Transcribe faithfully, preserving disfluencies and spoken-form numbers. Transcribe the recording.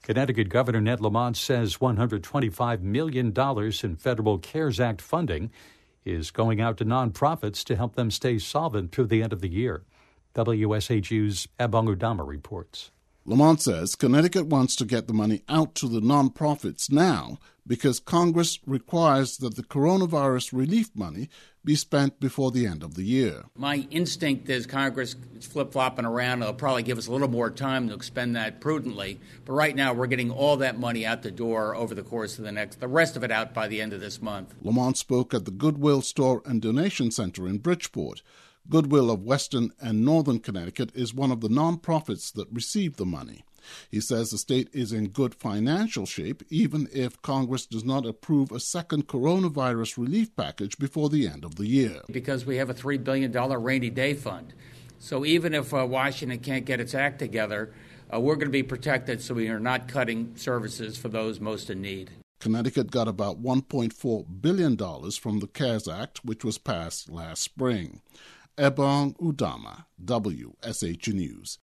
Connecticut Governor Ned Lamont says one hundred twenty-five million dollars in federal CARES Act funding is going out to nonprofits to help them stay solvent through the end of the year. W S H U's Ebong Udama reports. Lamont says Connecticut wants to get the money out to the nonprofits now because Congress requires that the coronavirus relief money be spent before the end of the year. My instinct is Congress is flip-flopping around. It'll probably give us a little more time to expend that prudently. But right now, we're getting all that money out the door over the course of the next, the rest of it out by the end of this month. Lamont spoke at the Goodwill Store and Donation Center in Bridgeport. Goodwill of Western and Northern Connecticut is one of the nonprofits that received the money. He says the state is in good financial shape even if Congress does not approve a second coronavirus relief package before the end of the year. Because we have a three billion dollars rainy day fund. So even if uh, Washington can't get its act together, uh, we're going to be protected so we are not cutting services for those most in need. Connecticut got about one point four billion dollars from the CARES Act, which was passed last spring. Ebong Udama, W S H News.